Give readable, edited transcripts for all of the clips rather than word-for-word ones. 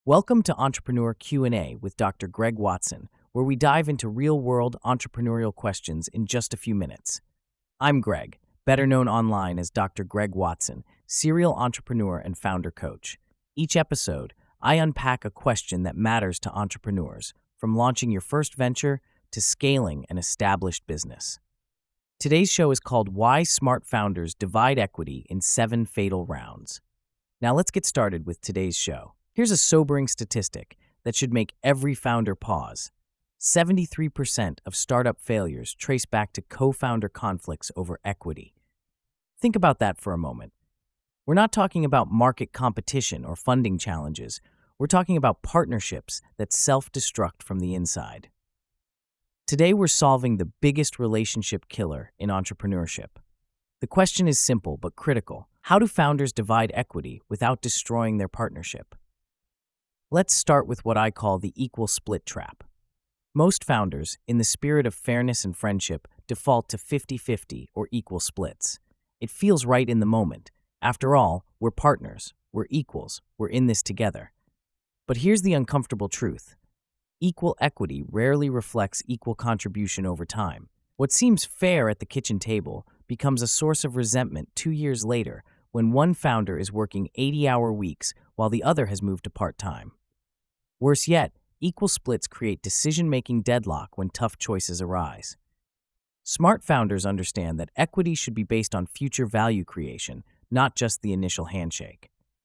Welcome to Entrepreneur Q&A with Dr. Greg Watson, where we dive into real-world entrepreneurial questions in just a few minutes. I'm Greg, better known online as Dr. Greg Watson, serial entrepreneur and founder coach. Each episode, I unpack a question that matters to entrepreneurs, from launching your first venture to scaling an established business. Today's show is called Why Smart Founders Divide Equity in 7 Fatal Rounds. Now let's get started with today's show. Here's a sobering statistic that should make every founder pause. 73% of startup failures trace back to co-founder conflicts over equity. Think about that for a moment. We're not talking about market competition or funding challenges. We're talking about partnerships that self-destruct from the inside. Today, we're solving the biggest relationship killer in entrepreneurship. The question is simple but critical. How do founders divide equity without destroying their partnership? Let's start with what I call the equal split trap. Most founders, in the spirit of fairness and friendship, default to 50-50 or equal splits. It feels right in the moment. After all, we're partners, we're equals, we're in this together. But here's the uncomfortable truth. Equal equity rarely reflects equal contribution over time. What seems fair at the kitchen table becomes a source of resentment 2 years later when one founder is working 80-hour weeks while the other has moved to part-time. Worse yet, equal splits create decision-making deadlock when tough choices arise. Smart founders understand that equity should be based on future value creation, not just the initial handshake.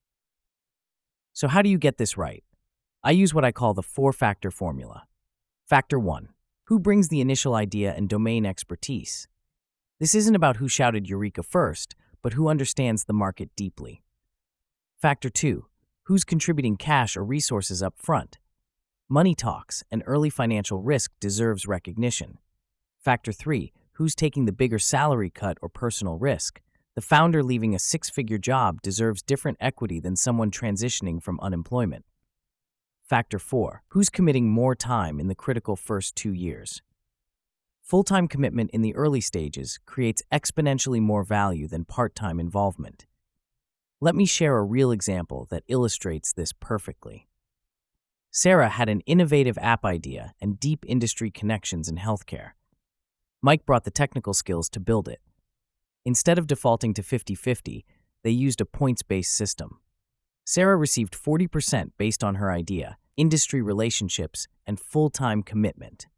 So how do you get this right? I use what I call the 4-factor formula. Factor 1. Who brings the initial idea and domain expertise? This isn't about who shouted Eureka first, but who understands the market deeply. Factor 2. Who's contributing cash or resources up front? Money talks, and early financial risk deserves recognition. Factor 3. Who's taking the bigger salary cut or personal risk? The founder leaving a 6-figure job deserves different equity than someone transitioning from unemployment. Factor 4. Who's committing more time in the critical first 2 years? Full-time commitment in the early stages creates exponentially more value than part-time involvement. Let me share a real example that illustrates this perfectly. Sarah had an innovative app idea and deep industry connections in healthcare. Mike brought the technical skills to build it. Instead of defaulting to 50-50, they used a points-based system. Sarah received 40% based on her idea, industry relationships, and full-time commitment.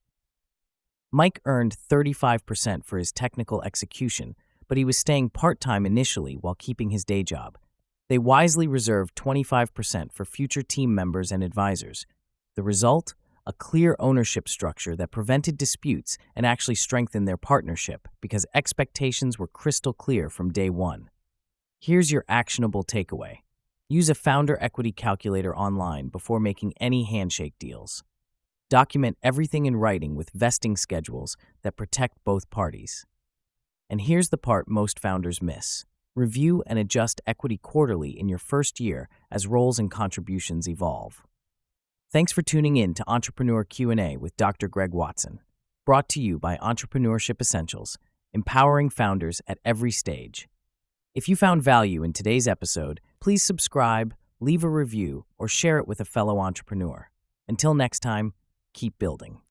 Mike earned 35% for his technical execution, but he was staying part-time initially while keeping his day job. They wisely reserved 25% for future team members and advisors. The result? A clear ownership structure that prevented disputes and actually strengthened their partnership because expectations were crystal clear from day one. Here's your actionable takeaway. Use a founder equity calculator online before making any handshake deals. Document everything in writing with vesting schedules that protect both parties. And here's the part most founders miss. Review and adjust equity quarterly in your first year as roles and contributions evolve. Thanks for tuning in to Entrepreneur Q&A with Dr. Greg Watson, brought to you by Entrepreneurship Essentials, empowering founders at every stage. If you found value in today's episode, please subscribe, leave a review, or share it with a fellow entrepreneur. Until next time, keep building.